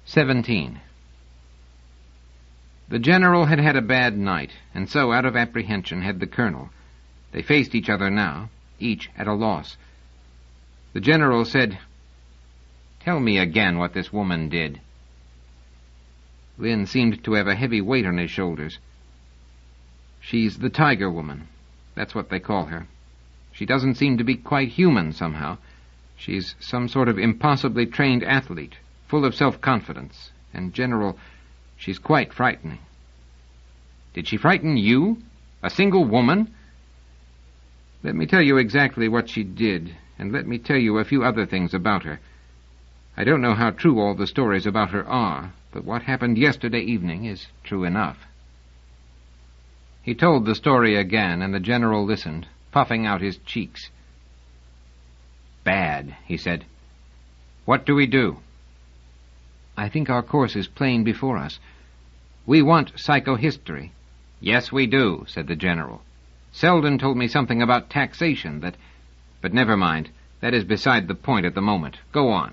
17. The general had had a bad night, and so out of apprehension had the colonel. They faced each other now, each at a loss. The general said, "Tell me again what this woman did." Lynn seemed to have a heavy weight on his shoulders. "She's the Tiger Woman. That's what they call her. She doesn't seem to be quite human somehow. She's some sort of impossibly trained athlete, full of self-confidence, and, General, she's quite frightening." "Did she frighten you? A single woman?" "Let me tell you exactly what she did, and let me tell you a few other things about her. I don't know how true all the stories about her are, but what happened yesterday evening is true enough." He told the story again, and the general listened, puffing out his cheeks. "Bad," he said. "What do we do?" "I think our course is plain before us. We want psychohistory." "Yes, we do," said the general. "Selden told me something about taxation that... But never mind. That is beside the point at the moment. Go on."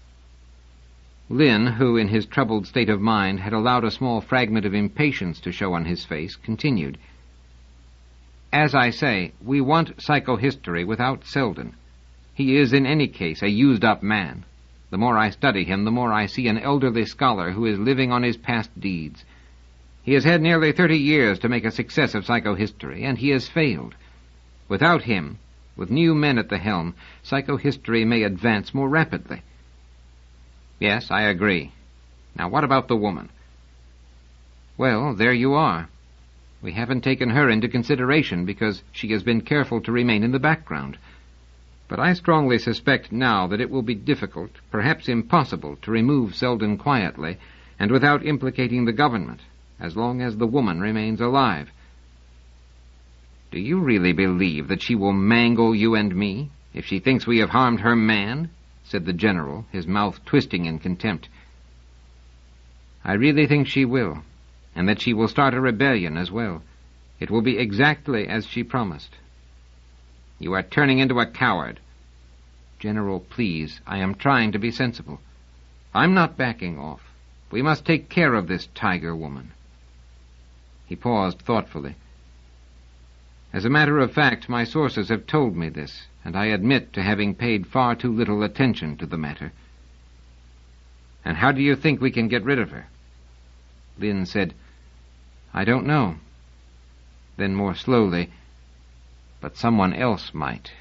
Lynn, who in his troubled state of mind had allowed a small fragment of impatience to show on his face, continued. "As I say, we want psychohistory without Selden. He is in any case a used-up man. The more I study him, the more I see an elderly scholar who is living on his past deeds. He has had nearly 30 years to make a success of psychohistory, and he has failed. Without him, with new men at the helm, psychohistory may advance more rapidly." "Yes, I agree. Now what about the woman?" "Well, there you are. We haven't taken her into consideration because she has been careful to remain in the background. But I strongly suspect now that it will be difficult, perhaps impossible, to remove Selden quietly and without implicating the government, as long as the woman remains alive." "Do you really believe that she will mangle you and me, if she thinks we have harmed her man?" said the general, his mouth twisting in contempt. "I really think she will, and that she will start a rebellion as well. It will be exactly as she promised." "You are turning into a coward." "General, please, I am trying to be sensible. I'm not backing off. We must take care of this Tiger Woman." He paused thoughtfully. "As a matter of fact, my sources have told me this, and I admit to having paid far too little attention to the matter." "And how do you think we can get rid of her?" Lynn said, "I don't know." Then more slowly, "But someone else might."